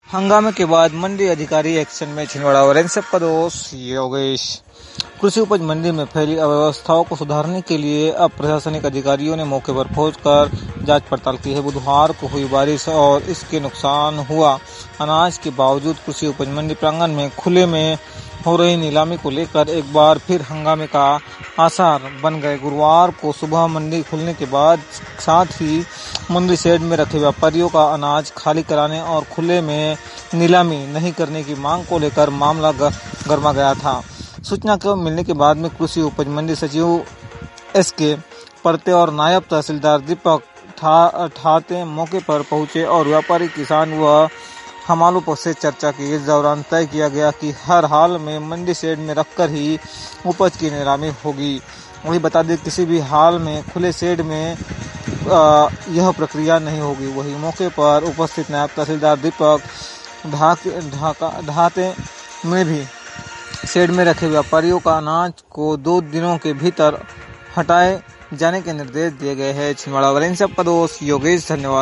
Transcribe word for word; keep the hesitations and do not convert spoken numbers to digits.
हंगामे के बाद मंडी अधिकारी एक्शन में, छिंदवाड़ा और एनसीएफ का दोस्त योगेश। कृषि उपज मंडी में फैली अव्यवस्थाओं को सुधारने के लिए अब प्रशासनिक अधिकारियों ने मौके पर पहुंचकर जांच पड़ताल की है। बुधवार को हुई बारिश और इसके नुकसान हुआ अनाज के बावजूद कृषि उपज मंडी प्रांगण में खुले में हो रही नीलामी को लेकर एक बार फिर हंगामे का आसार बन गए। गुरुवार को सुबह मंडी खुलने के बाद साथ ही मंडी शेड में रखे व्यापारियों का अनाज खाली कराने और खुले में नीलामी नहीं करने की मांग को लेकर मामला गर्मा गया था। सूचना को मिलने के बाद में कृषि उपज मंडी सचिव एस के परते और नायब तहसीलदार दीपक ठा, ठाते मौके पर पहुंचे और व्यापारी, किसान व हमालों से चर्चा की। इस दौरान तय किया गया कि हर हाल में मंडी शेड में रखकर ही उपज की नीलामी होगी। वही बता दें, किसी भी हाल में खुले शेड में आ, यह प्रक्रिया नहीं होगी। वही मौके पर उपस्थित नायब तहसीलदार दीपक ढाते में भी शेड में रखे व्यापारियों का अनाज को दो दिनों के भीतर हटाए जाने के निर्देश दिए गए हैं। छिंदवाड़ा और एनसीएफ का दोस्त योगेश। धन्यवाद।